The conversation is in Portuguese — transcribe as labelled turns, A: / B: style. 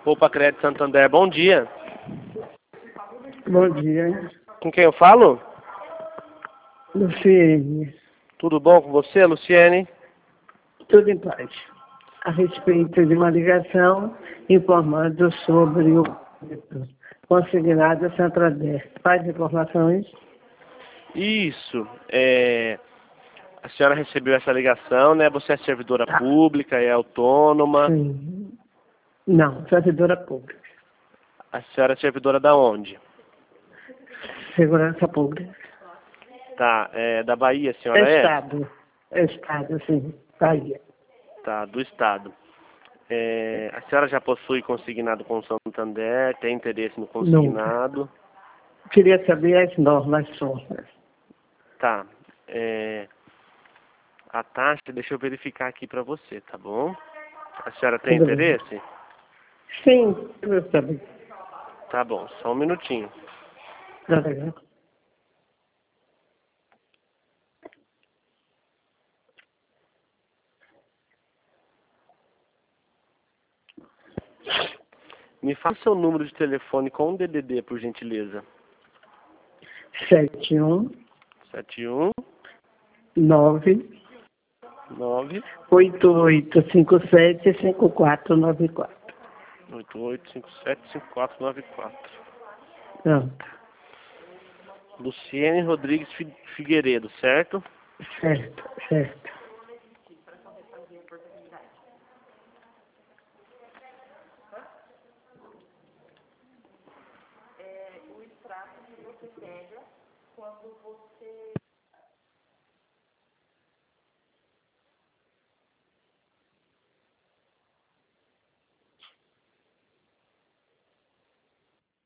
A: Poupa Crédito Santander, bom dia.
B: Bom dia,
A: Com quem eu falo?
B: Luciene.
A: Tudo bom com você, Luciene?
B: Tudo em paz. A respeito de uma ligação informando sobre o consignado Santander. Quais informações?
A: Isso. A senhora recebeu essa ligação, né? Você é servidora
B: Tá.
A: pública, é autônoma.
B: Sim. Não, servidora pública.
A: A senhora é servidora da onde?
B: Segurança pública.
A: Tá, da Bahia, a senhora é?
B: Estado, sim. Bahia.
A: Tá, do estado. A senhora já possui consignado com o Santander, tem interesse no
B: Nunca.
A: consignado?
B: Queria saber as normas sombras.
A: Tá. A taxa, deixa eu verificar aqui pra você, tá bom? A senhora tem
B: Tudo bem.
A: interesse?
B: Sim, eu saber.
A: Tá bom, só um minutinho.
B: Tá legal.
A: Me faça seu número de telefone com o DDD, por gentileza.
B: 71
A: 71
B: 9
A: 9
B: 8857 5494.
A: 88575494.
B: Pronto.
A: Luciene Rodrigues Figueiredo, certo?
B: Certo, certo.
C: O extrato que você pega quando você